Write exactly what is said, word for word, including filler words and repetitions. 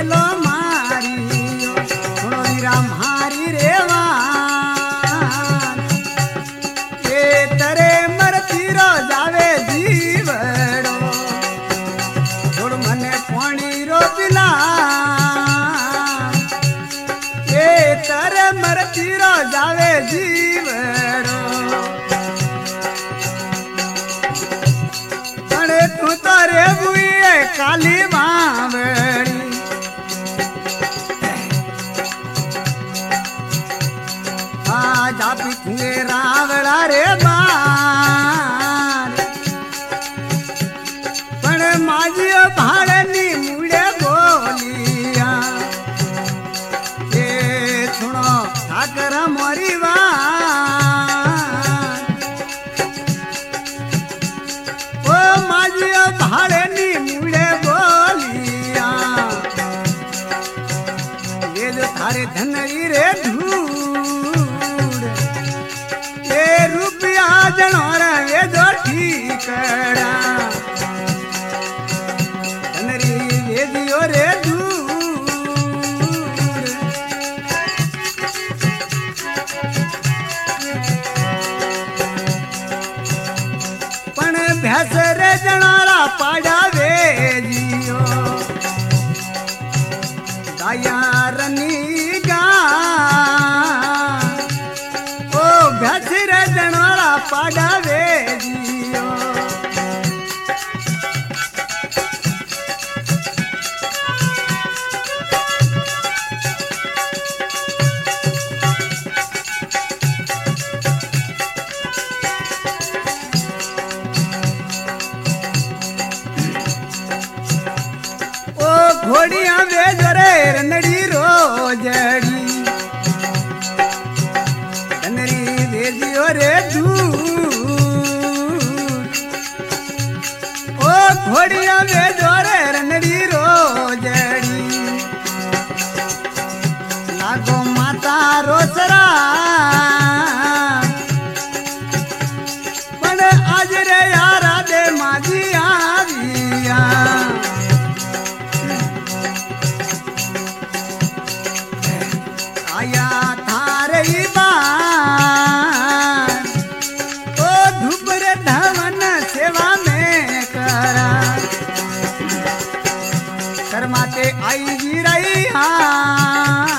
गेलो मारियो सुनो वीरा मारी रेवा के तरे मरती रो जावे जीवड़ो छोड़ मने पानी रो पिला के तरे मरती रो जावे जीवड़ो अरे तू तो रे बुए काली बावड़ी आज आप पिछले रावड़ा रे बार पण माजियो भाड़नी मुड़े बोलिया ये सुनो ठाकर मोरी बात ओ माजियो भाड़नी मुड़े बोलिया ये जो थारे धनई रे रुपया जनोर ये जो ठीकड़ा धनरी ये दियो रे दूर पण भैंस रे जनारा पाड़ा वे जियो दाया रनी गा भैंसरे जनवाड़ा पाड़ा वे जियो ओ घोड़िया वे जरे रनड़ी रोजड़ी दियो रे ओ घोड़िया वे जोरे रनड़ी रोजड़ी लागो माता रोसरा पण आज रे यारा दे माजी आविया आया थारे बा आई जी रही हाँ